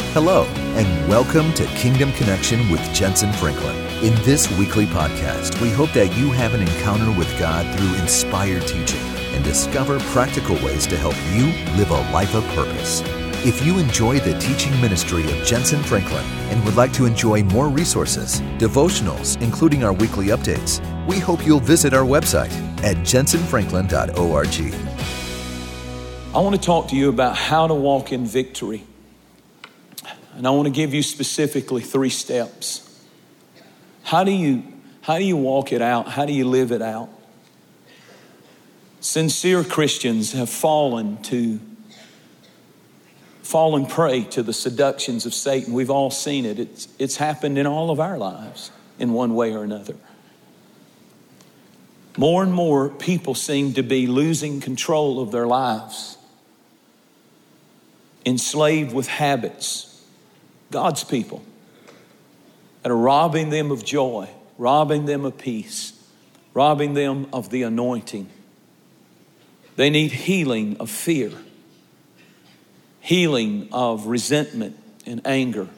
Hello, and welcome to Kingdom Connection with Jensen Franklin. In this weekly podcast, we hope that you have an encounter with God through inspired teaching and discover practical ways to help you live a life of purpose. If you enjoy the teaching ministry of Jensen Franklin and would like to enjoy more resources, devotionals, including our weekly updates, we hope you'll visit our website at jensenfranklin.org. I want to talk to you about how to walk in victory. And I want to give you specifically 3 steps. How do you walk it out? How do you live it out? Sincere Christians have fallen prey to the seductions of Satan. We've all seen it. It's happened in all of our lives in one way or another. More and more people seem to be losing control of their lives, enslaved with habits. God's people that are robbing them of joy, robbing them of peace, robbing them of the anointing. They need healing of fear, healing of resentment and anger.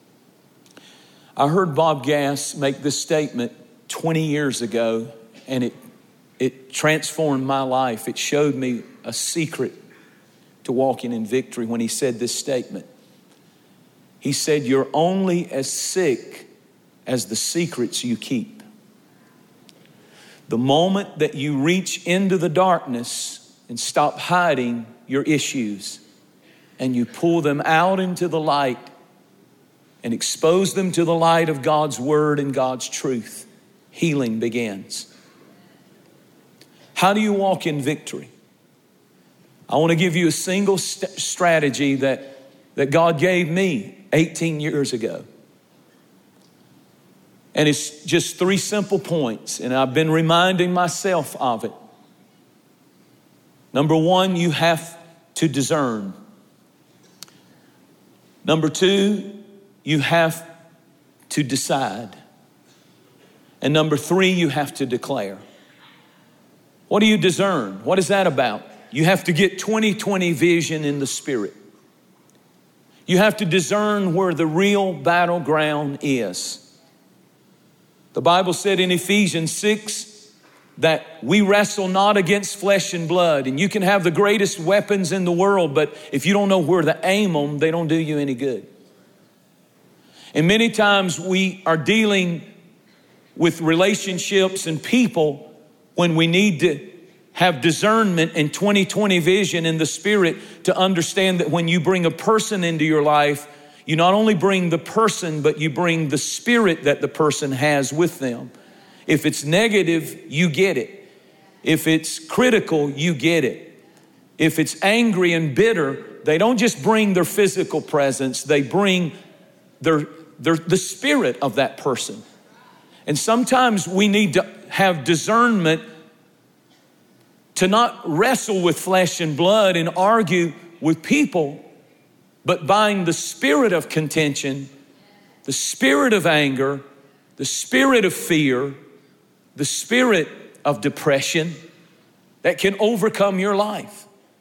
I heard Bob Gass make this statement 20 years ago, and it transformed my life. It showed me a secret to walking in victory when he said this statement. He said, "You're only as sick as the secrets you keep." The moment that you reach into the darkness and stop hiding your issues and you pull them out into the light and expose them to the light of God's word and God's truth, healing begins. How do you walk in victory? I want to give you a single strategy that God gave me 18 years ago. And it's just 3 simple points, and I've been reminding myself of it. Number 1, you have to discern. Number 2, you have to decide. And number 3, you have to declare. What do you discern? What is that about? You have to get 20/20 vision in the spirit. You have to discern where the real battleground is. The Bible said in Ephesians 6 that we wrestle not against flesh and blood. And you can have the greatest weapons in the world, but if you don't know where to aim them, they don't do you any good. And many times we are dealing with relationships and people when we need to have discernment and 20/20 vision in the spirit to understand that when you bring a person into your life, you not only bring the person, but you bring the spirit that the person has with them. If it's negative, you get it. If it's critical, you get it. If it's angry and bitter, they don't just bring their physical presence, they bring the spirit of that person. And sometimes we need to have discernment to not wrestle with flesh and blood and argue with people, but bind the spirit of contention, the spirit of anger, the spirit of fear, the spirit of depression that can overcome your life.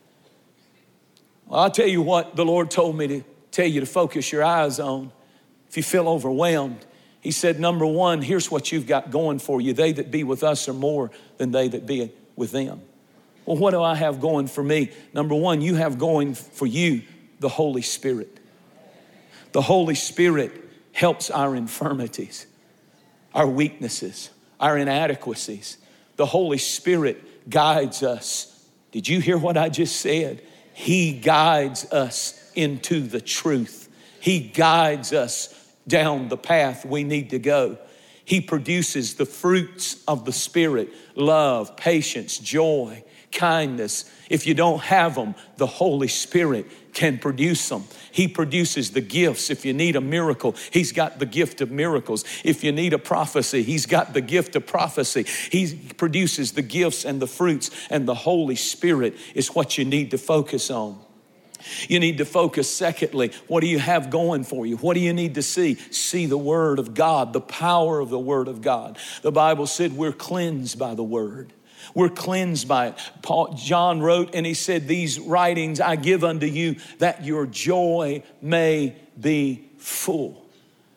Well, I'll tell you what the Lord told me to tell you to focus your eyes on. If you feel overwhelmed, He said, number 1, here's what you've got going for you. They that be with us are more than they that be with them. Well, what do I have going for me? Number 1, you have going for you the Holy Spirit. The Holy Spirit helps our infirmities, our weaknesses, our inadequacies. The Holy Spirit guides us. Did you hear what I just said? He guides us into the truth. He guides us down the path we need to go. He produces the fruits of the Spirit: love, patience, joy, kindness. If you don't have them, the Holy Spirit can produce them. He produces the gifts. If you need a miracle, He's got the gift of miracles. If you need a prophecy, He's got the gift of prophecy. He produces the gifts and the fruits, and the Holy Spirit is what you need to focus on. You need to focus, secondly, what do you have going for you? What do you need to see? See the Word of God, the power of the Word of God. The Bible said we're cleansed by the Word. We're cleansed by it. John wrote and he said, these writings I give unto you that your joy may be full.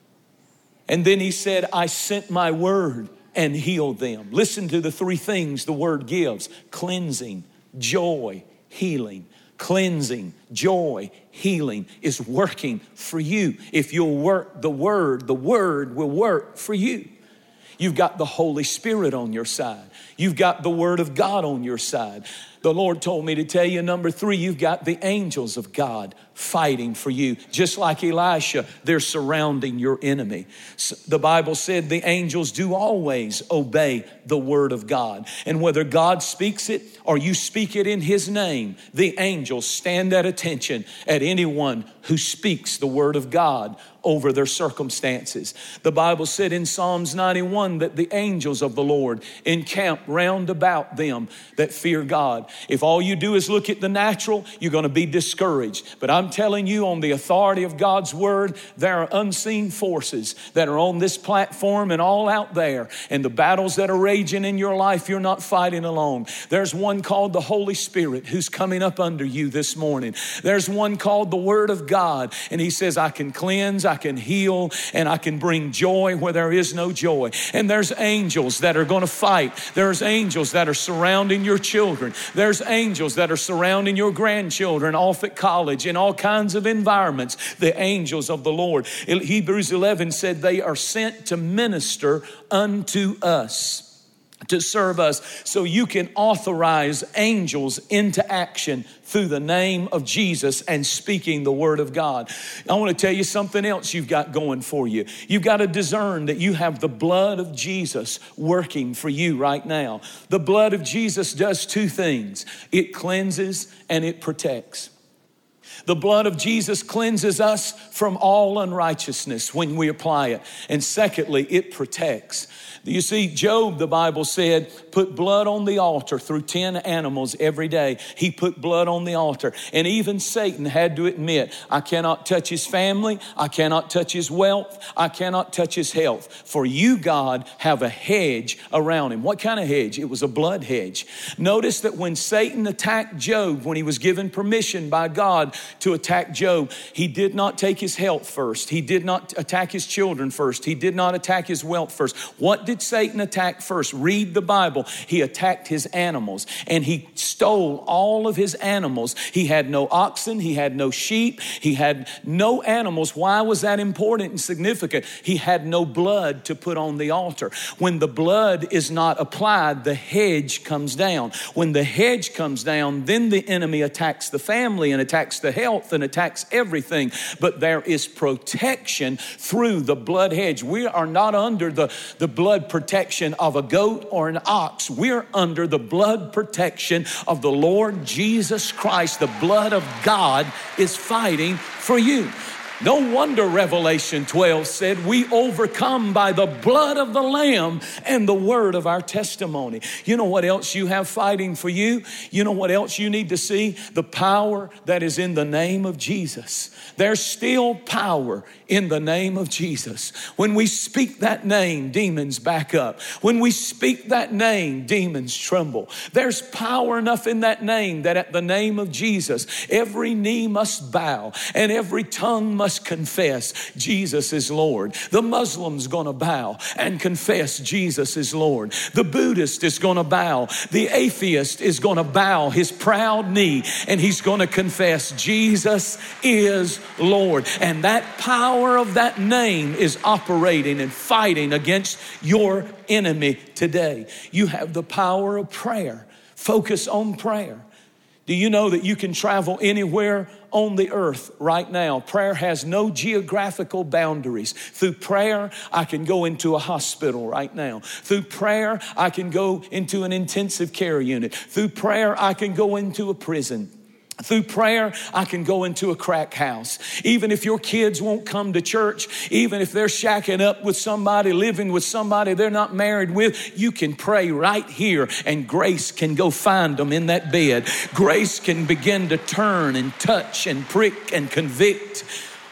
And then he said, I sent my word and healed them. Listen to the three things the word gives: cleansing, joy, healing. Cleansing, joy, healing is working for you. If you'll work the word will work for you. You've got the Holy Spirit on your side. You've got the Word of God on your side. The Lord told me to tell you, number three, you've got the angels of God fighting for you. Just like Elisha, they're surrounding your enemy. The Bible said the angels do always obey the word of God. And whether God speaks it or you speak it in his name, the angels stand at attention at anyone who speaks the word of God over their circumstances. The Bible said in Psalms 91 that the angels of the Lord encamp round about them that fear God. If all you do is look at the natural, you're going to be discouraged. But I'm telling you, on the authority of God's word, there are unseen forces that are on this platform and all out there. And the battles that are raging in your life, you're not fighting alone. There's one called the Holy Spirit who's coming up under you this morning. There's one called the Word of God. And he says, I can cleanse, I can heal, and I can bring joy where there is no joy. And there's angels that are going to fight. There's angels that are surrounding your children. There's angels that are surrounding your grandchildren off at college in all kinds of environments. The angels of the Lord. Hebrews 11 said they are sent to minister unto us, to serve us. So you can authorize angels into action through the name of Jesus and speaking the word of God. I want to tell you something else you've got going for you. You've got to discern that you have the blood of Jesus working for you right now. The blood of Jesus does two things. It cleanses and it protects. The blood of Jesus cleanses us from all unrighteousness when we apply it. And secondly, it protects. You see, Job, the Bible said, put blood on the altar through 10 animals every day. He put blood on the altar. And even Satan had to admit, I cannot touch his family. I cannot touch his wealth. I cannot touch his health. For you, God, have a hedge around him. What kind of hedge? It was a blood hedge. Notice that when Satan attacked Job, when he was given permission by God to attack Job, he did not take his health first. He did not attack his children first. He did not attack his wealth first. What did Satan attack first? Read the Bible. He attacked his animals and he stole all of his animals. He had no oxen. He had no sheep. He had no animals. Why was that important and significant? He had no blood to put on the altar. When the blood is not applied, the hedge comes down. When the hedge comes down, then the enemy attacks the family and attacks the health and attacks everything. But there is protection through the blood hedge. We are not under the blood protection of a goat or an ox. We're under the blood protection of the Lord Jesus Christ. The blood of God is fighting for you. No wonder Revelation 12 said we overcome by the blood of the Lamb and the word of our testimony. You know what else you have fighting for you? You know what else you need to see? The power that is in the name of Jesus. There's still power in the name of Jesus. When we speak that name, demons back up. When we speak that name, demons tremble. There's power enough in that name that at the name of Jesus, every knee must bow and every tongue must confess Jesus is Lord. The Muslim's gonna bow and confess Jesus is Lord. The Buddhist is gonna bow. The atheist is gonna bow his proud knee and he's gonna confess Jesus is Lord. And that power of that name is operating and fighting against your enemy today. You have the power of prayer. Focus on prayer. Do you know that you can travel anywhere on the earth right now? Prayer has no geographical boundaries. Through prayer, I can go into a hospital right now. Through prayer, I can go into an intensive care unit. Through prayer, I can go into a prison. Through prayer, I can go into a crack house. Even if your kids won't come to church, even if they're shacking up with somebody, living with somebody they're not married with, you can pray right here and grace can go find them in that bed. Grace can begin to turn and touch and prick and convict.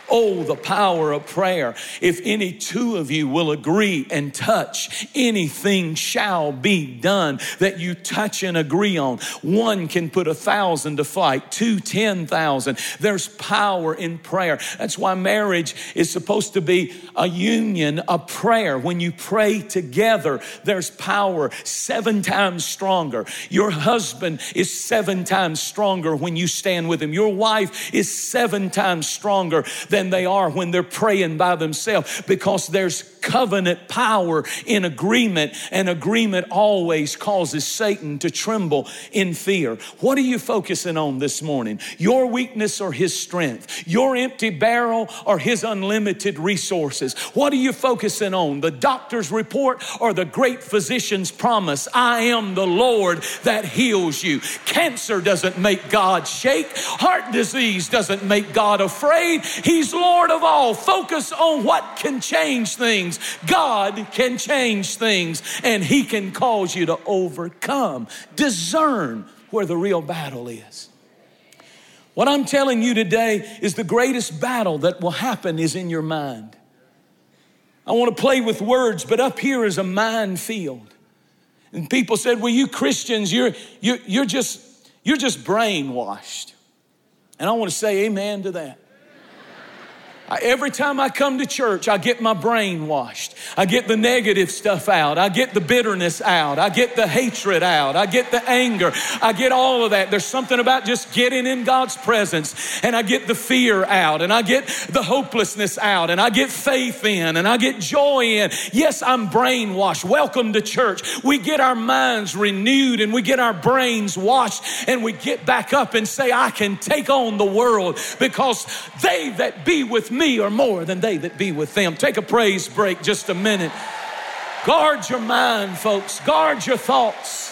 Oh, the power of prayer. If any two of you will agree and touch, anything shall be done that you touch and agree on. One can put 1,000 to flight, 2, 10,000. There's power in prayer. That's why marriage is supposed to be a union, a prayer. When you pray together, there's power 7 times stronger. Your husband is 7 times stronger when you stand with him. Your wife is 7 times stronger than they are when they're praying by themselves, because there's covenant power in agreement, and agreement always causes Satan to tremble in fear. What are you focusing on this morning? Your weakness or his strength? Your empty barrel or his unlimited resources? What are you focusing on? The doctor's report or the great physician's promise? I am the Lord that heals you. Cancer doesn't make God shake. Heart disease doesn't make God afraid. He's Lord of all. Focus on what can change things. God can change things, and he can cause you to overcome. Discern where the real battle is. What I'm telling you today is the greatest battle that will happen is in your mind. I want to play with words, but up here is a minefield. And people said, well, you Christians, you're just brainwashed. And I want to say amen to that. Every time I come to church, I get my brain washed. I get the negative stuff out. I get the bitterness out. I get the hatred out. I get the anger. I get all of that. There's something about just getting in God's presence. And I get the fear out. And I get the hopelessness out. And I get faith in. And I get joy in. Yes, I'm brainwashed. Welcome to church. We get our minds renewed and we get our brains washed. And we get back up and say, I can take on the world, because they that be with me are more than they that be with them. Take a praise break just a minute. Guard your mind, folks. Guard your thoughts.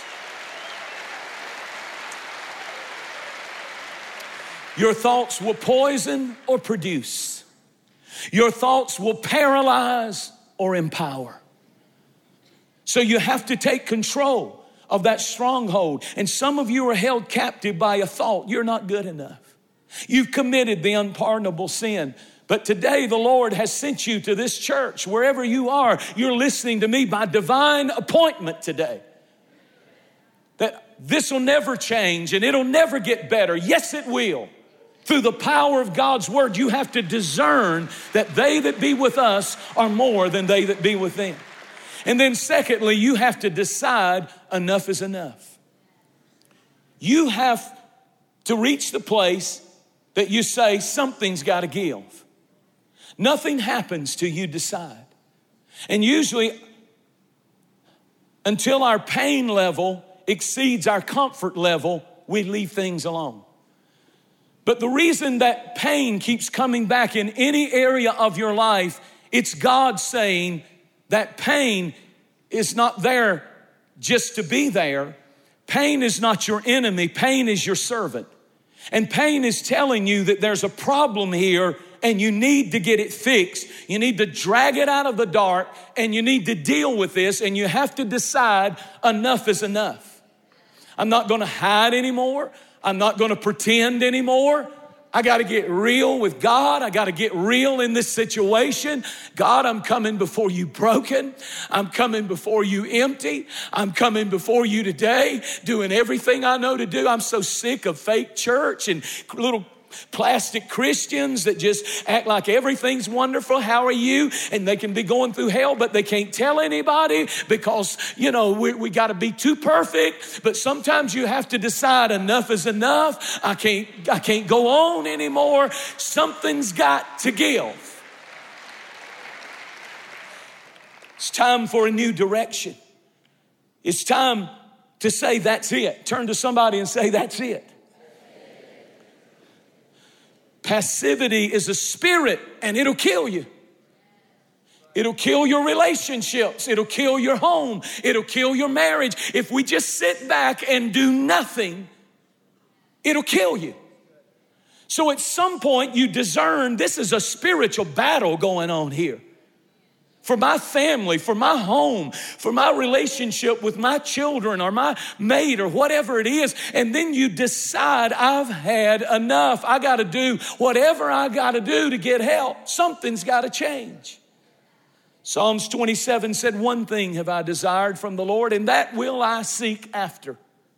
Your thoughts will poison or produce. Your thoughts will paralyze or empower. So you have to take control of that stronghold. And some of you are held captive by a thought. You're not good enough. You've committed the unpardonable sin. But today the Lord has sent you to this church. Wherever you are, you're listening to me by divine appointment today. That this will never change and it'll never get better. Yes, it will. Through the power of God's word, you have to discern that they that be with us are more than they that be with them. And then secondly, you have to decide enough is enough. You have to reach the place that you say something's got to give. Nothing happens till you decide. And usually, until our pain level exceeds our comfort level, we leave things alone. But the reason that pain keeps coming back in any area of your life, it's God saying that pain is not there just to be there. Pain is not your enemy. Pain is your servant. And pain is telling you that there's a problem here and you need to get it fixed. You need to drag it out of the dark and you need to deal with this, and you have to decide enough is enough. I'm not going to hide anymore. I'm not going to pretend anymore. I got to get real with God. I got to get real in this situation. God, I'm coming before you broken. I'm coming before you empty. I'm coming before you today doing everything I know to do. I'm so sick of fake church and little plastic Christians that just act like everything's wonderful. How are you? And they can be going through hell, but they can't tell anybody because, we got to be too perfect. But sometimes you have to decide enough is enough. I can't go on anymore. Something's got to give. It's time for a new direction. It's time to say that's it. Turn to somebody and say that's it. Passivity is a spirit and it'll kill you. It'll kill your relationships. It'll kill your home. It'll kill your marriage. If we just sit back and do nothing, it'll kill you. So at some point you discern this is a spiritual battle going on here. for my family, for my home, for my relationship with my children or my mate or whatever it is. And then you decide, I've had enough. I got to do whatever I got to do to get help. Something's got to change. Psalms 27 said, one thing have I desired from the Lord, and that will I seek after.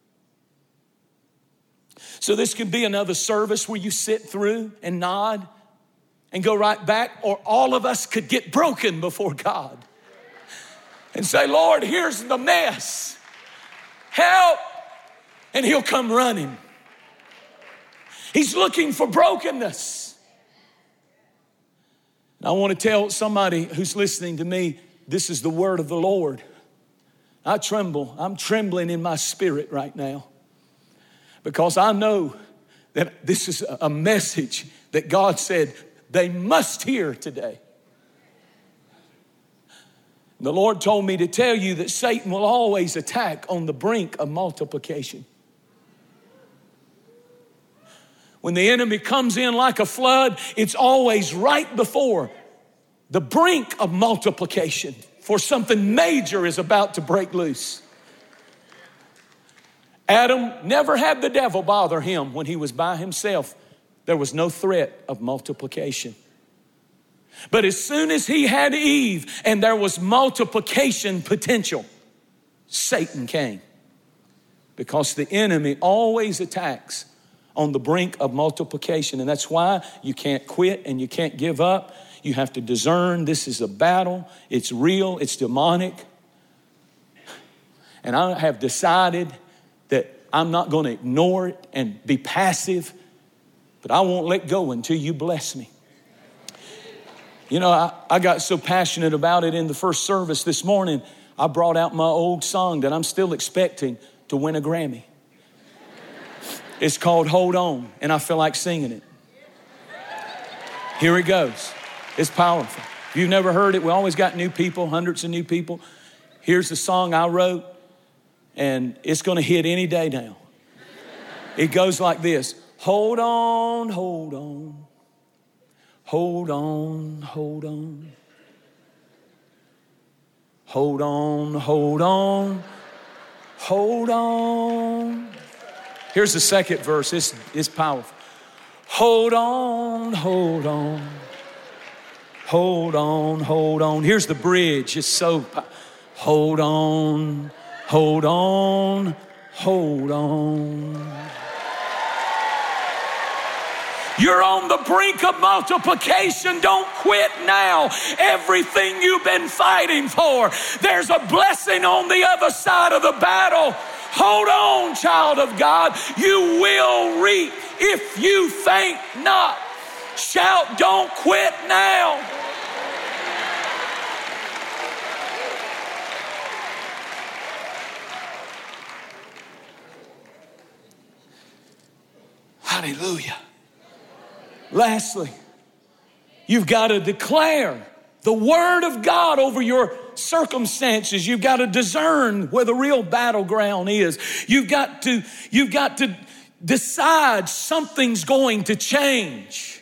So this could be another service where you sit through and nod and go right back, or all of us could get broken before God and say, Lord, here's the mess. Help. And he'll come running. He's looking for brokenness. And I want to tell somebody who's listening to me, this is the word of the Lord. I tremble. I'm trembling in my spirit right now because I know that this is a message that God said they must hear today. The Lord told me to tell you that Satan will always attack on the brink of multiplication. When the enemy comes in like a flood, it's always right before the brink of multiplication, for something major is about to break loose. Adam never had the devil bother him when he was by himself. There was no threat of multiplication. But as soon as he had Eve and there was multiplication potential, Satan came. Because the enemy always attacks on the brink of multiplication. And that's why you can't quit and you can't give up. You have to discern this is a battle. It's real. It's demonic. And I have decided that I'm not going to ignore it and be passive. But I won't let go until you bless me. You know, I got so passionate about it in the first service this morning, I brought out my old song that I'm still expecting to win a Grammy. It's called Hold On, and I feel like singing it. Here it goes. It's powerful. If you've never heard it, we always got new people, hundreds of new people. Here's the song I wrote, and it's going to hit any day now. It goes like this. Hold on, hold on, hold on, hold on. Hold on, hold on, hold on. Here's the second verse, it's powerful. Hold on, hold on, hold on, hold on. Here's the bridge, it's so powerful. Hold on, hold on, hold on. You're on the brink of multiplication. Don't quit now. Everything you've been fighting for, there's a blessing on the other side of the battle. Hold on, child of God. You will reap if you faint not. Shout, don't quit now. Hallelujah. Lastly, you've got to declare the word of God over your circumstances. You've got to discern where the real battleground is. You've got to decide something's going to change.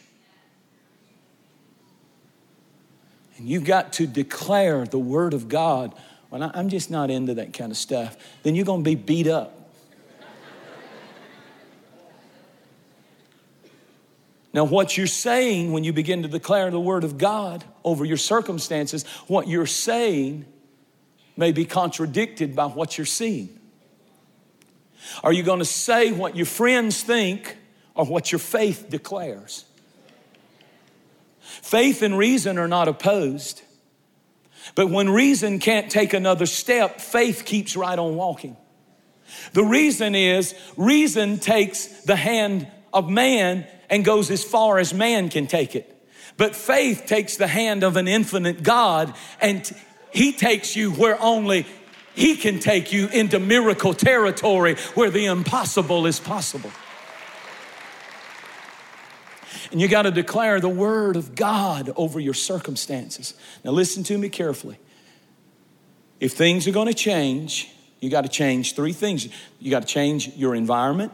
And you've got to declare the word of God. Well, I'm just not into that kind of stuff. Then you're going to be beat up. Now, what you're saying when you begin to declare the word of God over your circumstances, what you're saying may be contradicted by what you're seeing. Are you going to say what your friends think or what your faith declares? Faith and reason are not opposed. But when reason can't take another step, faith keeps right on walking. The reason is reason takes the hand of man and goes as far as man can take it. But faith takes the hand of an infinite God and he takes you where only he can take you, into miracle territory where the impossible is possible. And you got to declare the word of God over your circumstances. Now listen to me carefully. If things are going to change, you got to change three things. You got to change your environment.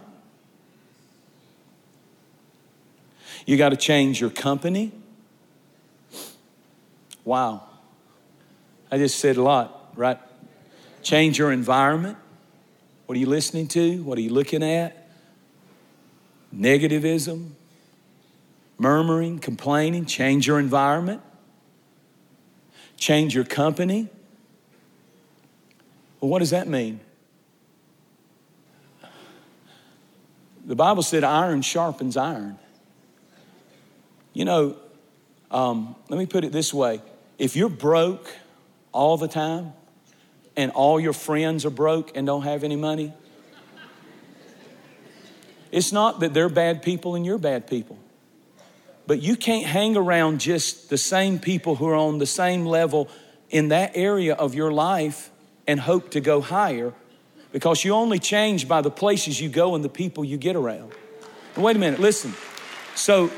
You got to change your company. Wow. I just said a lot, right? Change your environment. What are you listening to? What are you looking at? Negativism, murmuring, complaining. Change your environment. Change your company. Well, what does that mean? The Bible said iron sharpens iron. You know, let me put it this way. If you're broke all the time and all your friends are broke and don't have any money, it's not that they're bad people and you're bad people. But you can't hang around just the same people who are on the same level in that area of your life and hope to go higher, because you only change by the places you go and the people you get around. And wait a minute, listen. So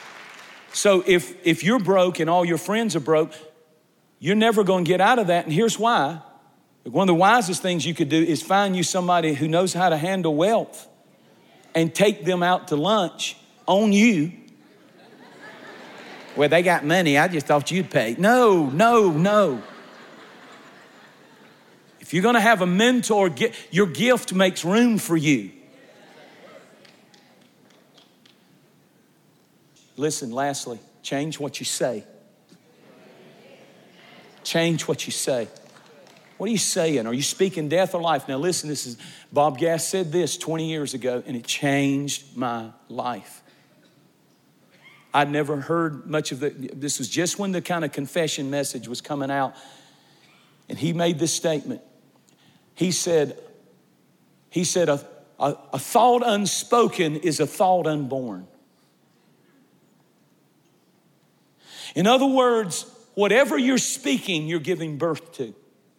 if you're broke and all your friends are broke, you're never going to get out of that. And here's why. One of the wisest things you could do is find you somebody who knows how to handle wealth and take them out to lunch on you. Well, they got money. I just thought you'd pay. No. If you're going to have a mentor, your gift makes room for you. Listen, lastly, change what you say. Change what you say. What are you saying? Are you speaking death or life? Now listen, Bob Gass said this 20 years ago, and it changed my life. I'd never heard much of this was just when the kind of confession message was coming out. And he made this statement. He said, a thought unspoken is a thought unborn. In other words, whatever you're speaking, you're giving birth to.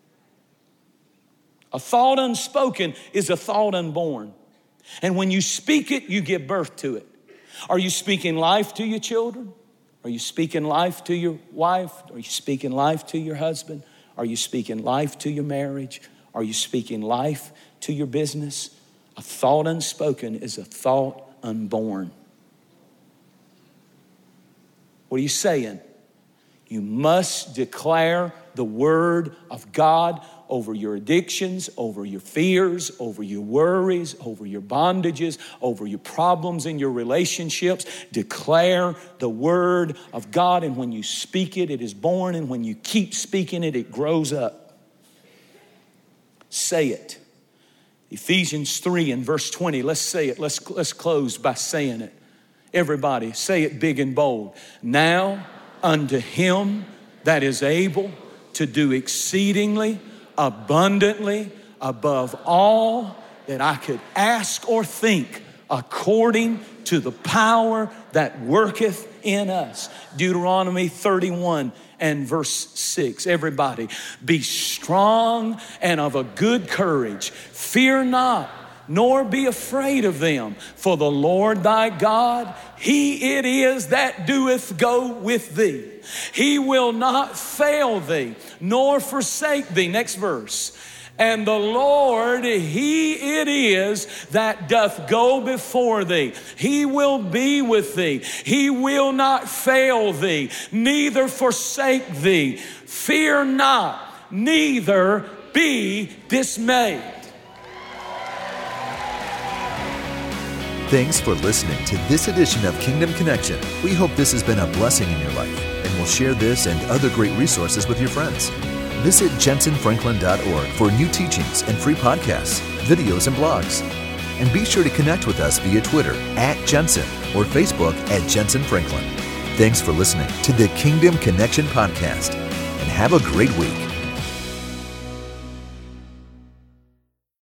A thought unspoken is a thought unborn. And when you speak it, you give birth to it. Are you speaking life to your children? Are you speaking life to your wife? Are you speaking life to your husband? Are you speaking life to your marriage? Are you speaking life to your business? A thought unspoken is a thought unborn. What are you saying? You must declare the word of God over your addictions, over your fears, over your worries, over your bondages, over your problems in your relationships. Declare the word of God, and when you speak it, it is born, and when you keep speaking it, it grows up. Say it. Ephesians 3 and verse 20. Let's say it. Let's close by saying it. Everybody, say it big and bold. Now unto him that is able to do exceedingly abundantly above all that I could ask or think, according to the power that worketh in us. Deuteronomy 31 and verse 6. Everybody, be strong and of a good courage. Fear not, nor be afraid of them. For the Lord thy God, he it is that doeth go with thee. He will not fail thee, nor forsake thee. Next verse. And the Lord, he it is that doth go before thee. He will be with thee. He will not fail thee, neither forsake thee. Fear not, neither be dismayed. Thanks for listening to this edition of Kingdom Connection. We hope this has been a blessing in your life, and we'll share this and other great resources with your friends. Visit jensenfranklin.org for new teachings and free podcasts, videos, and blogs. And be sure to connect with us via Twitter @Jensen or Facebook @JensenFranklin. Thanks for listening to the Kingdom Connection podcast, and have a great week.